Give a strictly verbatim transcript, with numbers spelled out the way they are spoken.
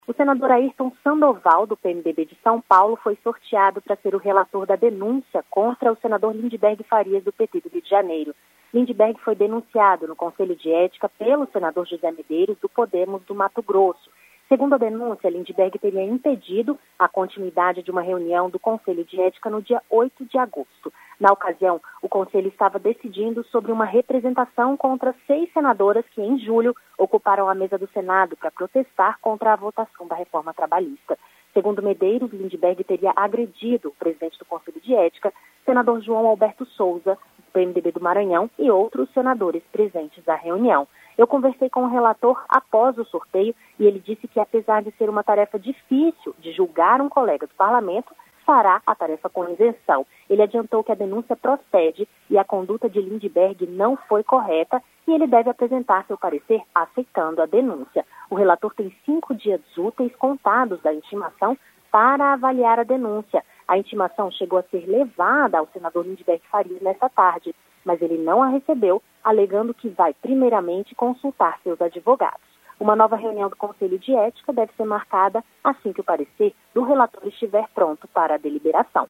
O senador Ayrton Sandoval, do P M D B de São Paulo, foi sorteado para ser o relator da denúncia contra o senador Lindbergh Farias, do P T do Rio de Janeiro. Lindbergh foi denunciado no Conselho de Ética pelo senador José Medeiros, do Podemos do Mato Grosso. Segundo a denúncia, Lindbergh teria impedido a continuidade de uma reunião do Conselho de Ética no dia oito de agosto. Na ocasião, o Conselho estava decidindo sobre uma representação contra seis senadoras que, em julho, ocuparam a mesa do Senado para protestar contra a votação da reforma trabalhista. Segundo Medeiros, Lindbergh teria agredido o presidente do Conselho de Ética, senador João Alberto Souza, do P M D B do Maranhão, e outros senadores presentes à reunião. Eu conversei com o relator após o sorteio e ele disse que, apesar de ser uma tarefa difícil de julgar um colega do parlamento, fará a tarefa com isenção. Ele adiantou que a denúncia procede e a conduta de Lindbergh não foi correta e ele deve apresentar seu parecer aceitando a denúncia. O relator tem cinco dias úteis contados da intimação para avaliar a denúncia. A intimação chegou a ser levada ao senador Lindbergh Farias nesta tarde, mas ele não a recebeu, alegando que vai primeiramente consultar seus advogados. Uma nova reunião do Conselho de Ética deve ser marcada assim que o parecer do relator estiver pronto para a deliberação.